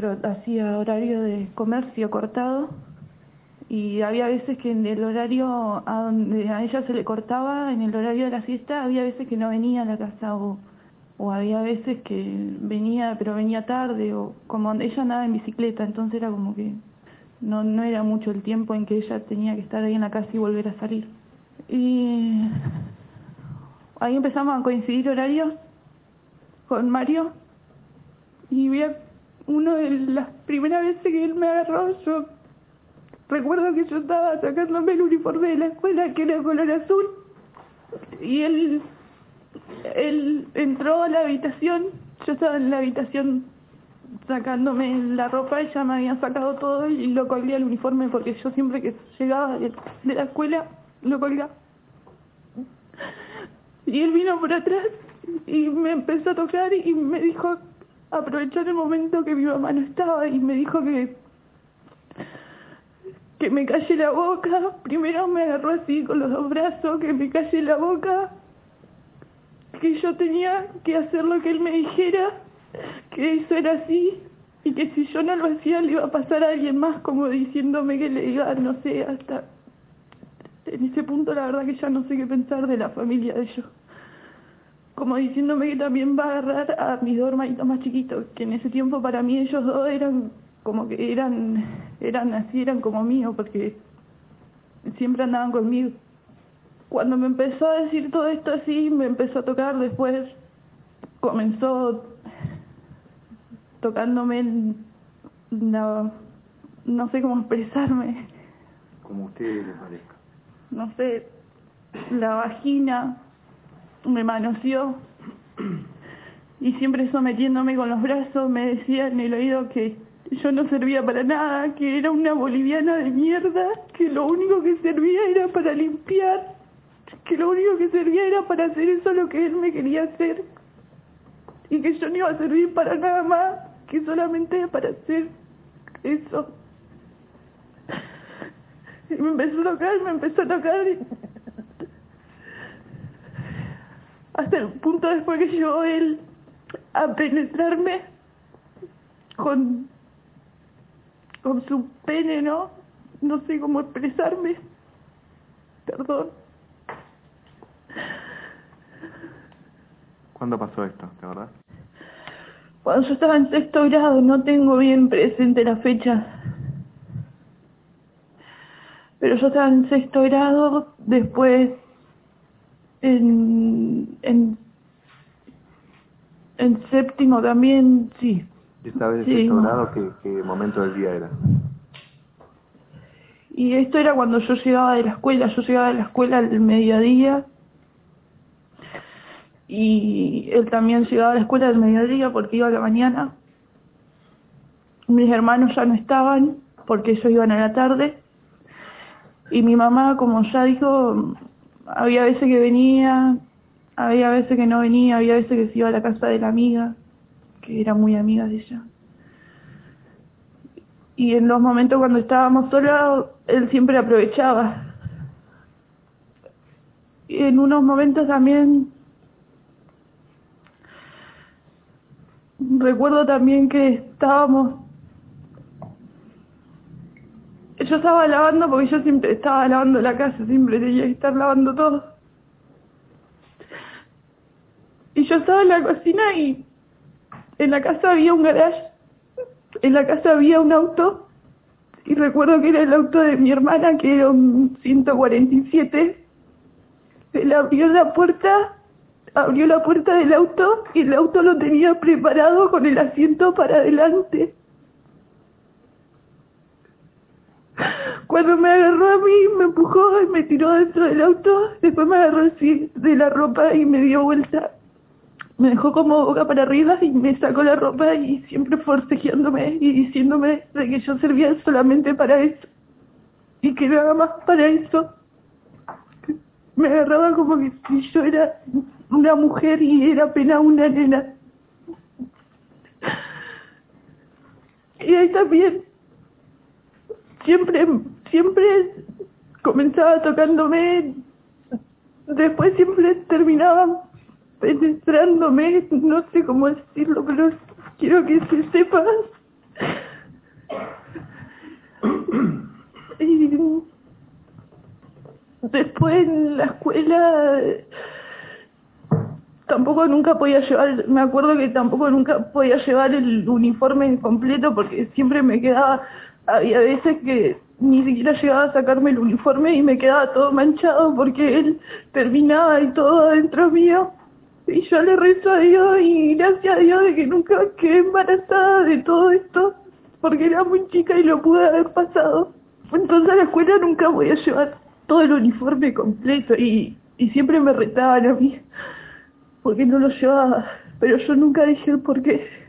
pero hacía horario de comercio cortado y había veces que en el horario a donde a ella se le cortaba, en el horario de la siesta, había veces que no venía a la casa o había veces que venía, pero venía tarde, o como ella andaba en bicicleta, entonces era como que no era mucho el tiempo en que ella tenía que estar ahí en la casa y volver a salir. Y ahí empezamos a coincidir horarios con Mario, y uno de las primeras veces que él me agarró, yo recuerdo que yo estaba sacándome el uniforme de la escuela, que era color azul, y él entró a la habitación. Yo estaba en la habitación sacándome la ropa, ella me había sacado todo y lo colgué al uniforme porque yo siempre que llegaba de la escuela lo colgaba. Y él vino por atrás y me empezó a tocar y me dijo, aprovechar el momento que mi mamá no estaba, y me dijo que me calle la boca. Primero me agarró así con los dos brazos, que me calle la boca, que yo tenía que hacer lo que él me dijera, que eso era así, y que si yo no lo hacía le iba a pasar a alguien más, como diciéndome que le diga, no sé, hasta en ese punto la verdad que ya no sé qué pensar de la familia de ellos, como diciéndome que también va a agarrar a mis dos hermanitos más chiquitos, que en ese tiempo para mí ellos dos eran como que eran así, eran como míos, porque siempre andaban conmigo. Cuando me empezó a decir todo esto así, me empezó a tocar. Después comenzó tocándome no sé cómo expresarme. Como usted le parezca. No sé, la vagina, me manoseó y siempre sometiéndome con los brazos me decía en el oído que yo no servía para nada, que era una boliviana de mierda, que lo único que servía era para limpiar, que lo único que servía era para hacer eso lo que él me quería hacer, y que yo no iba a servir para nada más que solamente para hacer eso. Y me empezó a tocar hasta el punto después que llegó él a penetrarme con su pene, no sé cómo expresarme, perdón. ¿Cuándo pasó esto, de verdad? Cuando yo estaba en sexto grado, no tengo bien presente la fecha, pero yo estaba en sexto grado. Después en séptimo también, sí. ¿Y sabes Sí, sexto grado qué momento del día era? Y esto era cuando yo llegaba de la escuela. Yo llegaba de la escuela al mediodía y él también llegaba a la escuela al mediodía porque iba a la mañana. Mis hermanos ya no estaban porque ellos iban a la tarde, y mi mamá, como ya dijo, había veces que venía, había veces que no venía, había veces que se iba a la casa de la amiga, que era muy amiga de ella. Y en los momentos cuando estábamos solos, él siempre aprovechaba. Y en unos momentos también, recuerdo también que yo estaba lavando, porque yo siempre estaba lavando la casa, siempre tenía que estar lavando todo. Y yo estaba en la cocina y en la casa había un garage, en la casa había un auto, y recuerdo que era el auto de mi hermana, que era un 147. Él abrió la puerta del auto, y el auto lo tenía preparado con el asiento para adelante. Cuando me agarró a mí, me empujó y me tiró dentro del auto. Después me agarró así de la ropa y me dio vuelta. Me dejó como boca para arriba y me sacó la ropa, y siempre forcejeándome y diciéndome de que yo servía solamente para eso y que nada más para eso. Me agarraba como que si yo era una mujer y era apenas una nena. Y ahí también siempre comenzaba tocándome, después siempre terminaba penetrándome, no sé cómo decirlo, pero quiero que se sepa después en la escuela tampoco nunca podía llevar, me acuerdo que tampoco nunca podía llevar el uniforme completo porque siempre me quedaba, había veces que ni siquiera llegaba a sacarme el uniforme y me quedaba todo manchado porque él terminaba y todo adentro mío. Y yo le rezo a Dios y gracias a Dios de que nunca quedé embarazada de todo esto, porque era muy chica y lo pude haber pasado. Entonces a la escuela nunca voy a llevar todo el uniforme completo y siempre me retaban a mí, porque no lo llevaba. Pero yo nunca dije el por qué.